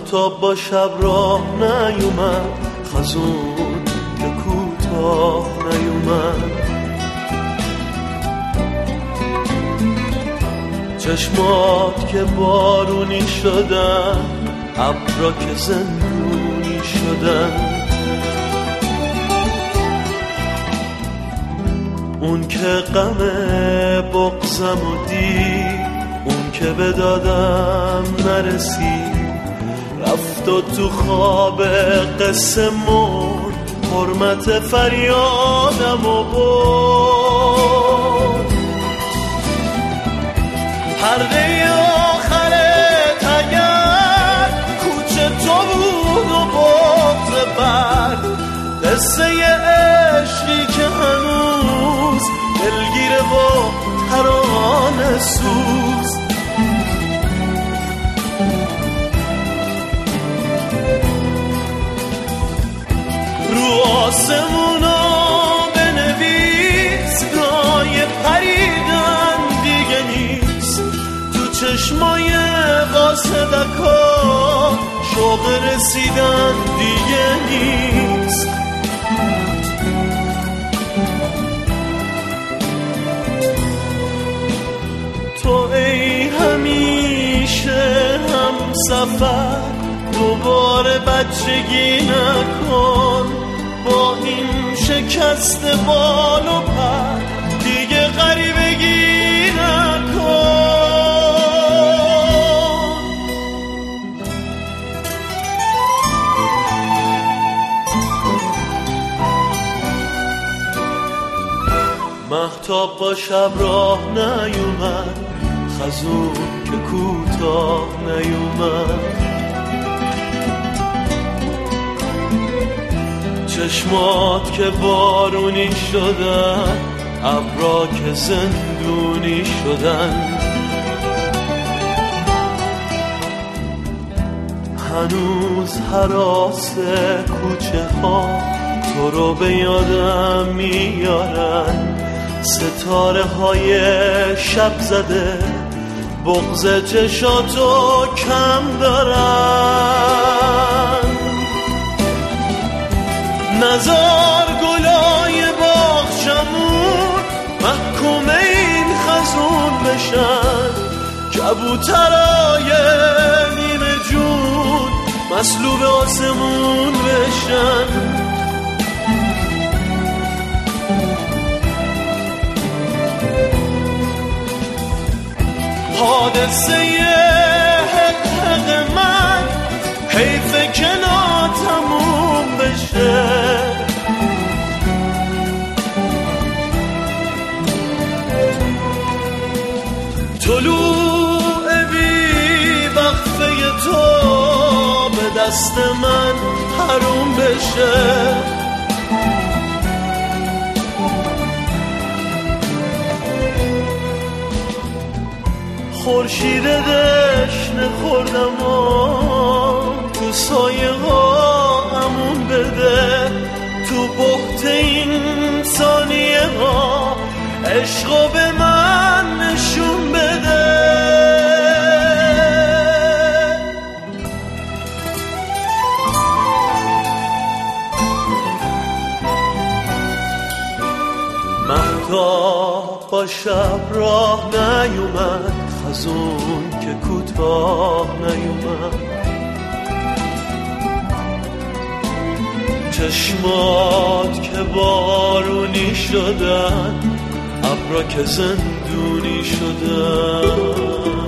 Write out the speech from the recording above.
مهتاب با شب راه نیومد، خزون که کوتاه نیومد. چشمات که بارونی شدن، ابرا که زندونی شدن. اون که غم بغضم و دید، اون که به دادم نرسید، رفت و تو خواب قصه مرد، حرمت فریادم و برد. پرده آخرت اگر کوچه تو بود و بغض بر، قصه عشقی که هنوز دلگیره و ترانه سوز. رو آسمونا بنویس، رای پریدن دیگه نیست. تو چشمای قاصدکا شوق رسیدن دیگه نیست. تو ای همیشه هم سفر، دوباره بچگی نکن. با این شکست بال و پر دیگه غریبگی نکن. مهتاب با شب راه نیومد، خزون که کوتاه نیومد. چشمات که بارونی شدن، ابرا که زندونی شدن. هنوز هراس کوچه ها تو رو به یادم میارن. ستاره های شب زده بغض چشاتو کم دارن. نزار گلای باغچمون محکوم این خزون بشن. کبوترای نیمه جون مسلوب آسمون بشن. حادثه حق من حیفه که ناتموم بشه. طلوع بی وقفه تو به دست من حروم بشه. خورشید دشنه خوردم و تو سایه ها امون بده. تو بحت این ثانیه ها عشقو به من نشون بده. مهتاب با شب راه نیومد، خزون که کوتاه نیومد. چشمات که بارونی شدن، ابرا که زندونی شدن.